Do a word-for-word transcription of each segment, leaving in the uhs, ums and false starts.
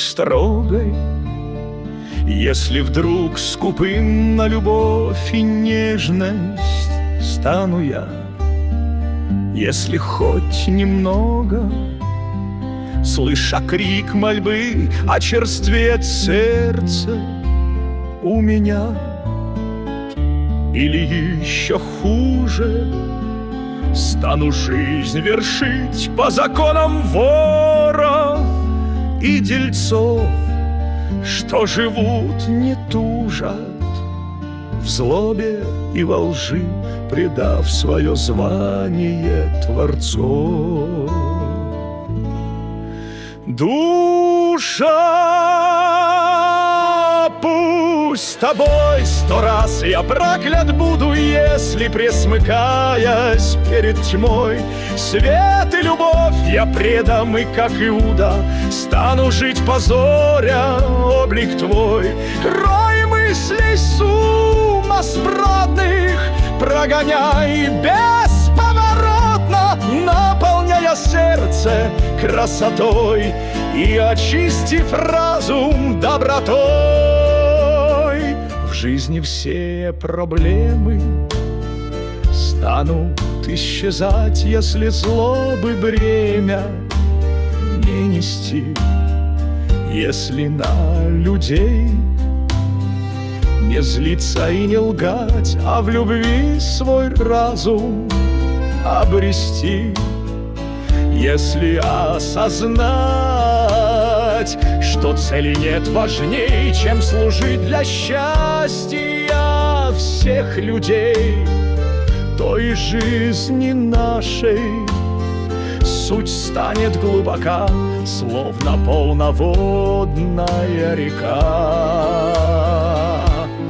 строгой. Если вдруг скупым на любовь и нежность стану я, если хоть немного, слыша крик мольбы, очерствеет сердце у меня, или еще хуже, стану жизнь вершить по законам воров и дельцов, что живут, не тужат, в злобе и во лжи, предав свое звание творцов. Душа, пусть с тобой сто раз я проклят буду, если, пресмыкаясь перед тьмой, свет и любовь я предам, и, как Иуда, стану жить, позоря облик твой. Рой мыслей сумасбродных прогоняй бесповоротно, наполняя сердце красотой и очистив разум добротой. В жизни все проблемы станут исчезать, если злобы бремя не нести, если на людей не злиться и не лгать, а в любви свой разум обрести. Если осознать, что цели нет важней, чем служить для счастья всех людей, то и жизни нашей суть станет глубока, словно полноводная река.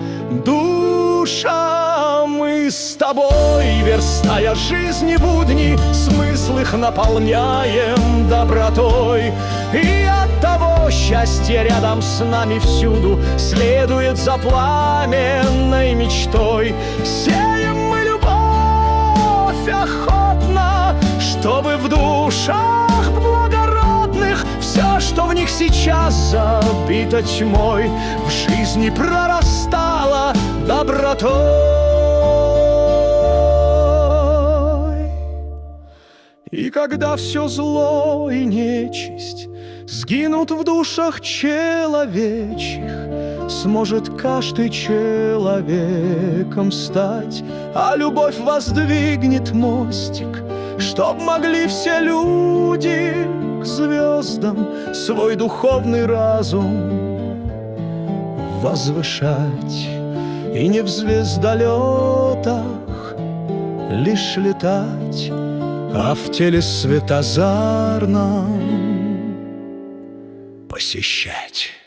Душа, мы с тобой, верстая жизни будни, смысл их наполняем добротой. И от того счастье рядом с нами всюду следует за пламенной мечтой. Сеем мы любовь охотно, чтобы в душах благородных все, что в них сейчас забито тьмой, в жизни прорастало добротой. И когда все зло и нечисть сгинут в душах человечьих, сможет каждый человеком стать, а любовь воздвигнет мостик, чтоб могли все люди к звездам свой духовный разум возвышать, и не в звездолетах лишь летать, а в теле светозарном посещать.